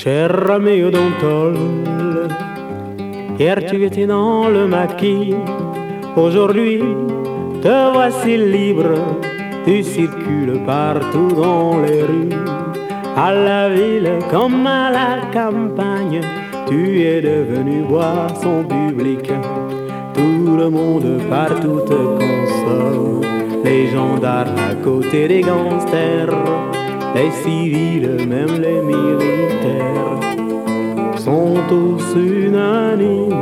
Cher ami odontole, hier tu étais dans le maquis, aujourd'hui te voici libre, tu circules partout dans les rues, à la ville comme à la campagne, tu es devenu boisson publique, tout le monde partout te consomme, les gendarmes à côté des gangsters, les civils, même les militaires, sont tous unanimes.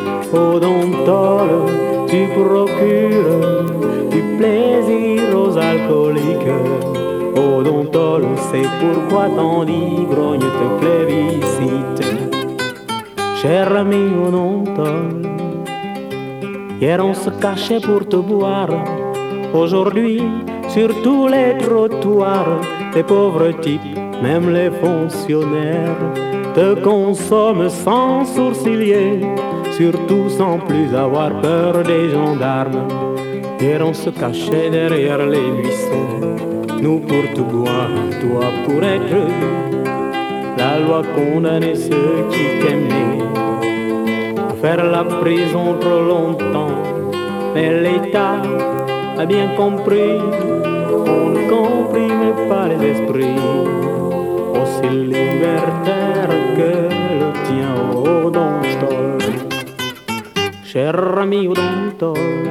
Odontole, tu procures du plaisir aux alcooliques. Odontole, c'est pourquoi tant d'ivrogne te plébiscite. Cher ami odontole, hier on se cachait pour te boire. Aujourd'hui, sur tous les trottoirs, les pauvres types, même les fonctionnaires, te consomment sans sourciller, surtout sans plus avoir peur des gendarmes. Hier on se cachait derrière les buissons, nous pour te boire, toi pour être la loi condamnait ceux qui t'aimaient à faire la prison trop longtemps, mais l'État a bien compris, on ne comprime pas les esprits, aussi libertaire que le tien, odontole. Cher ami odontole,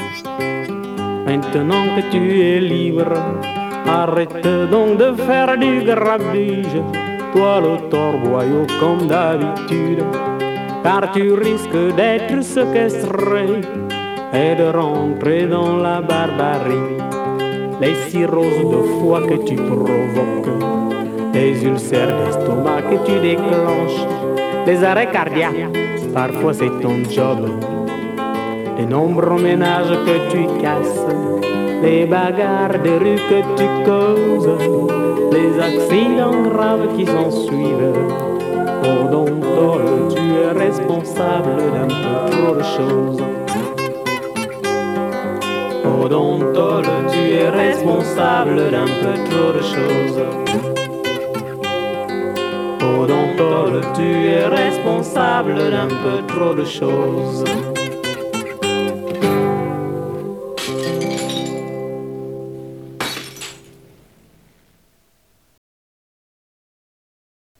maintenant que tu es libre, arrête donc de faire du grabuge, toi le torboyau comme d'habitude, car tu risques d'être séquestré et de rentrer dans la barbarie. Les cirrhoses de foie que tu provoques, les ulcères d'estomac que tu déclenches, les arrêts cardiaques, parfois c'est ton job, les nombreux ménages que tu casses, les bagarres de rue que tu causes, les accidents graves qui s'en suivent. Odontole, tu es responsable d'un peu trop de choses. Odontole, tu es responsable d'un peu trop de choses. Odontole, tu es responsable d'un peu trop de choses.